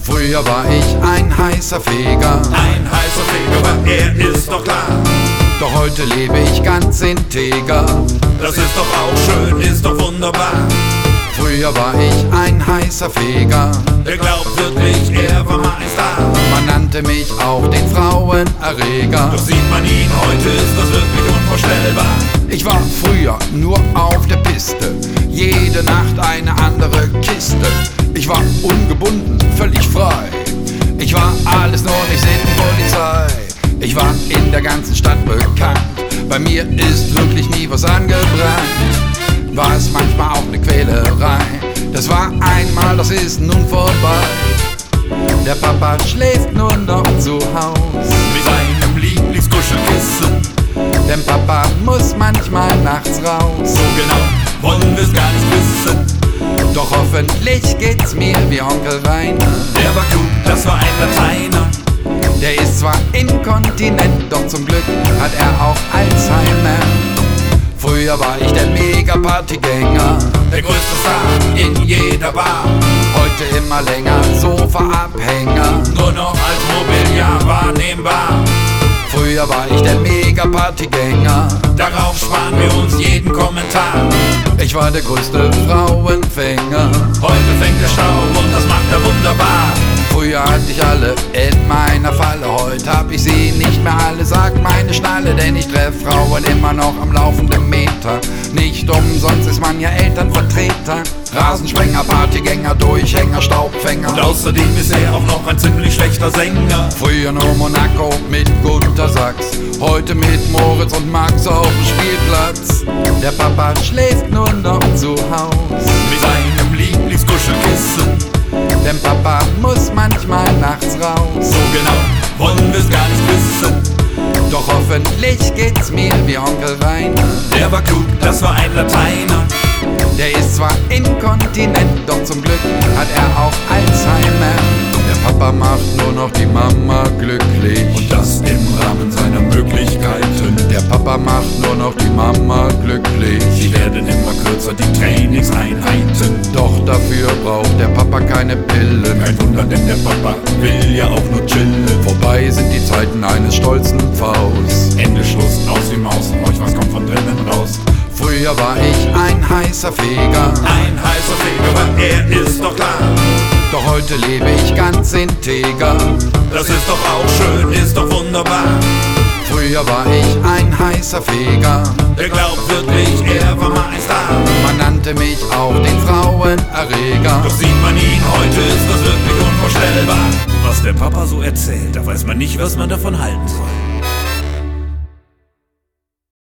Früher war ich ein heißer Feger, Ein heißer Feger, aber er ist doch klar. doch heute lebe ich ganz integer. Das ist doch auch schön, ist doch wunderbar. Früher war ich ein heißer Feger, Wer glaubt wirklich, er war mal ein Star? man nannte mich auch den Frauenerreger. Doch sieht man ihn, heute ist das wirklich unvorstellbar. Ich war früher nur auf der Piste, jede Nacht eine andere Kiste. Ich war ungebunden, völlig frei. Ich war alles nur nicht Sittenpolizei. Ich war in der ganzen Stadt bekannt, bei mir ist wirklich nie was angebrannt. War es manchmal auch eine Quälerei, das war einmal, das ist nun vorbei. Der Papa schläft nur noch zu Haus Mit seinem Lieblingskuschelkissen. denn Papa muss manchmal nachts raus. So genau wollen wir's gar nicht wissen. Doch hoffentlich geht's mir wie Onkel Rainer. Der war klug, das war ein Lateiner. Der ist zwar inkontinent, doch zum Glück hat er auch Alzheimer. Früher war ich der Mega-Partygänger, Der größte Star in jeder Bar. heute immer länger Sofa-Abhänger. Nur noch als Mobiliar wahrnehmbar. Früher war ich der Mega-Partygänger, Darauf sparen wir uns jeden Kommentar. ich war der größte Frauenfänger. Heute fängt der Stau und das macht er wunderbar. Früher hatte ich alle in meiner Falle, heute hab ich sie nicht mehr alle, sagt meine Schnalle, denn ich treff Frauen immer noch am laufenden Meter. Nicht umsonst ist man ja Elternvertreter, Rasensprenger, Partygänger, Durchhänger, Staubfänger. Und außerdem ist er auch noch ein ziemlich schlechter Sänger. Früher nur Monaco mit Gunter Sachs, heute mit Moritz und Max auf dem Spielplatz. Der Papa schläft nur noch zu Haus, Mit seinem Lieblingskuschelkissen. denn Papa muss manchmal nachts raus. So genau wollen wir's gar nicht wissen. Doch hoffentlich geht's mir wie Onkel Rainer. Der war klug, das war ein Lateiner. Der ist zwar inkontinent, doch zum Glück hat er auch Alzheimer. Der Papa macht nur noch die Mama glücklich, Und das im Rahmen seiner Möglichkeiten. der Papa macht nur noch die Mama glücklich. Die werden immer kürzer, die Trainingseinheiten. Doch dafür braucht der Papa keine Pillen. Kein Wunder, denn der Papa will ja auch nur chillen. Vorbei sind die Zeiten eines stolzen Pfaus. Ende Schluss, aus wie Maus, euch was kommt von drinnen raus. Früher war ich ein heißer Feger, Ein heißer Feger, aber er ist doch klar. doch heute lebe ich ganz integer. Das ist doch auch schön, ist doch wunderbar. Früher war ich ein heißer Feger, Wer glaubt wirklich, er war mal ein Star? man nannte mich auch den Frauenerreger. Doch sieht man ihn, heute ist das wirklich unvorstellbar. Was der Papa so erzählt, da weiß man nicht, was man davon halten soll.